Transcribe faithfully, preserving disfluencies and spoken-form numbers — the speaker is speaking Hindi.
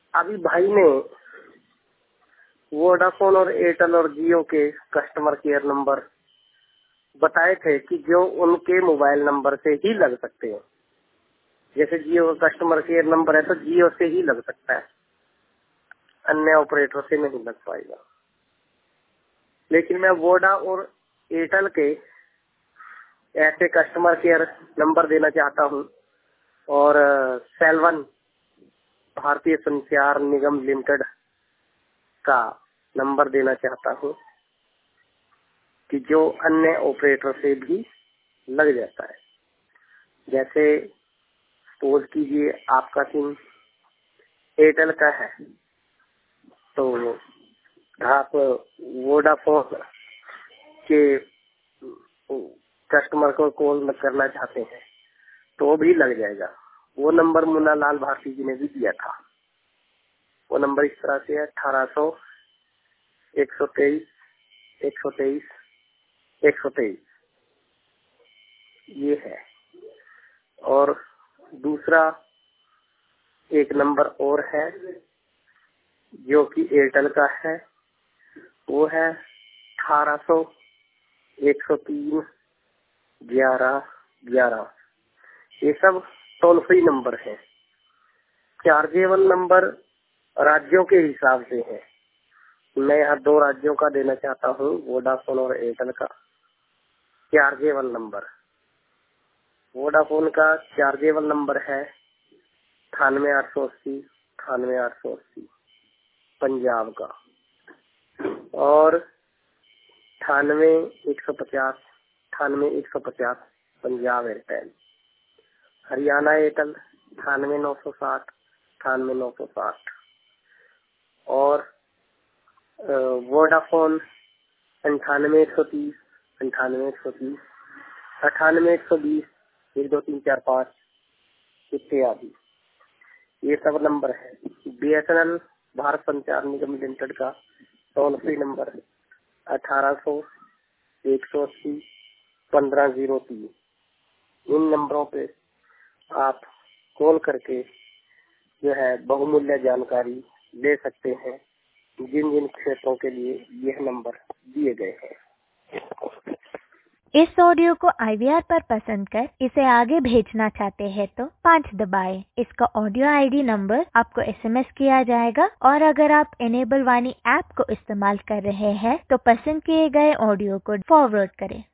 अभी भाई ने वोडाफोन और एयरटेल और जियो के कस्टमर केयर नंबर बताए थे कि जो उनके मोबाइल नंबर से ही लग सकते हैं। जैसे जियो का कस्टमर केयर नंबर है तो जियो से ही लग सकता है, अन्य ऑपरेटर से नहीं लग पाएगा। लेकिन मैं वोडा और एयरटेल के ऐसे कस्टमर केयर नंबर देना चाहता हूं और सेल्वन भारतीय संचार निगम लिमिटेड का नंबर देना चाहता हूं कि जो अन्य ऑपरेटर से भी लग जाता है। जैसे सपोज कीजिए आपका सिम एयरटेल का है तो आप वोडाफोन के कस्टमर को कॉल करना चाहते हैं तो वो भी लग जाएगा। वो नंबर मुन्ना लाल भारती जी ने भी दिया था। वो नंबर इस तरह से है अठारह सौ एक सौ तेईस एक सौ तेईस एक सौ तेईस ये है। और दूसरा एक नंबर और है जो कि एयरटेल का है, वो है अठारह सौ एक सौ तीन ग्यारह ग्यारह। ये सब टोल फ्री नंबर है। चार्जेबल नंबर राज्यों के हिसाब से है। मैं यहाँ दो राज्यों का देना चाहता हूँ, वोडाफोन और एयरटेल का चार्जेबल नंबर। वोडाफोन का चार्जेबल नंबर है अठानवे आठ सौ अस्सी अठानवे आठ सौ अस्सी पंजाब का, और अठानवे एक सौ पचास अठानवे एक सौ पचास पंजाब एयरटेल। हरियाणा एयरटेल अठानवे नौ सौ साठ अठानवे नौ सौ साठ। और वोडाफोन अंठानवे एक सौ तीस अंठानवे एक सौ तीस अठानवे एक सौ बीस एक दो तीन चार पाँच इत्यादि। ये सब नंबर है। B S N L Bharat Sanchar Nigam limited का टोल फ्री नंबर अठारह सौ एक सौ अस्सी पंद्रह जीरो तीन। इन नंबरों पे आप कॉल करके जो है बहुमूल्य जानकारी ले सकते हैं, जिन जिन क्षेत्रों के लिए यह नंबर दिए गए हैं। इस ऑडियो को आई वी आर पर पसंद कर इसे आगे भेजना चाहते हैं तो पाँच दबाएं। इसका ऑडियो आई डी नंबर आपको एस एम एस किया जाएगा। और अगर आप इनेबल वाणी ऐप को इस्तेमाल कर रहे हैं तो पसंद किए गए ऑडियो को फॉरवर्ड करें।